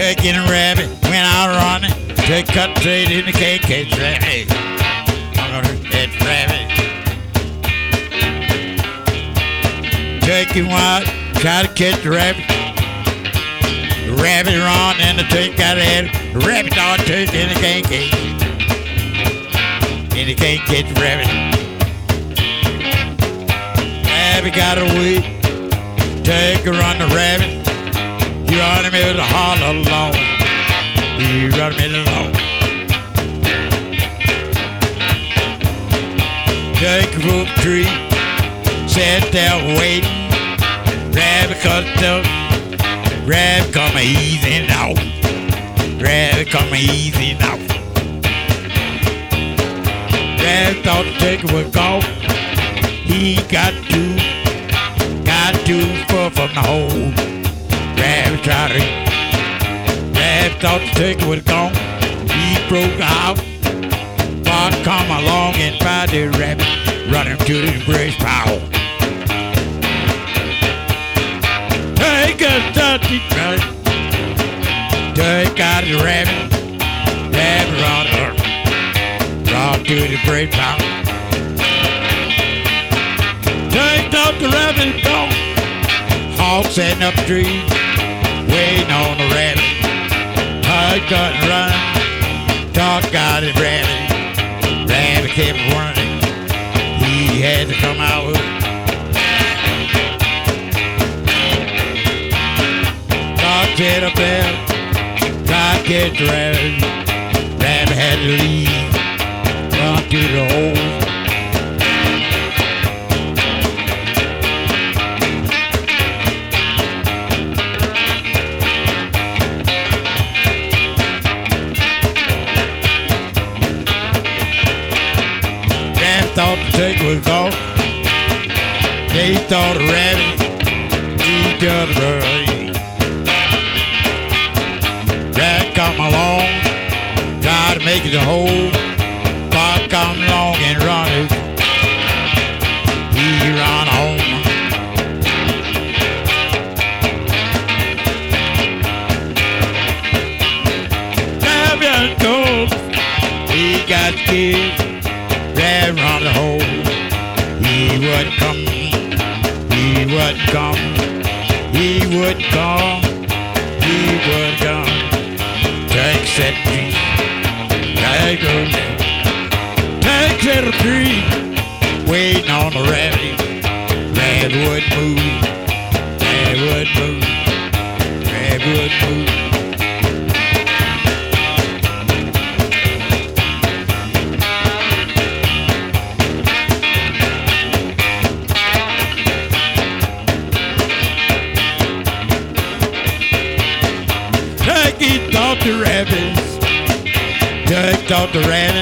Turkey and a rabbit went out running. Turkey cut the trade in the can't catch rabbit. I'm gonna catch rabbit. Turkey went try to catch the rabbit. The rabbit run and the turkey got ahead. The rabbit on turkey and the can't catch. And he can't catch the rabbit. Rabbit got away. Turkey run the rabbit. He run him in the hollow lawn. He run him in the lawn. Turkey roof tree. Sat there waiting. Rabbit cut the rabbit come easy now. Rabbit come easy now. Rabbit thought the turkey was gone. He got too far from the hole. Rabbit tried to. Rabbit thought the turkey was gone. He broke out. Fox come along and found the rabbit. Run him to the brush pile. Take a dirty rabbit. Turkey got the rabbit. Rabbit run her. Run to the brush pile. Turkey thought the rabbit gone. Hawk sitting up the tree, waiting on the rabbit. Turkey couldn't run. Dog got it rabbit. Rabbit kept running. He had to come out with it. Dog sat up there, tried to catch the rabbit. Rabbit had to leave, run to the hole. Thought the turkey was gone. They thought the rabbit, he got a bird. Rabbit come along, tried to make it a hole. Fox come along and run it. He run home. Rabbit goes, he got scared. Rabbit run the hole. He wouldn't come. He wouldn't come. He wouldn't come. He wouldn't come. Turkey set tree. Turkey set a tree. Waiting on the rabbit. Rabbit wouldn't move. Rabbit wouldn't move. Rabbit wouldn't move. Turkey thought the rabbit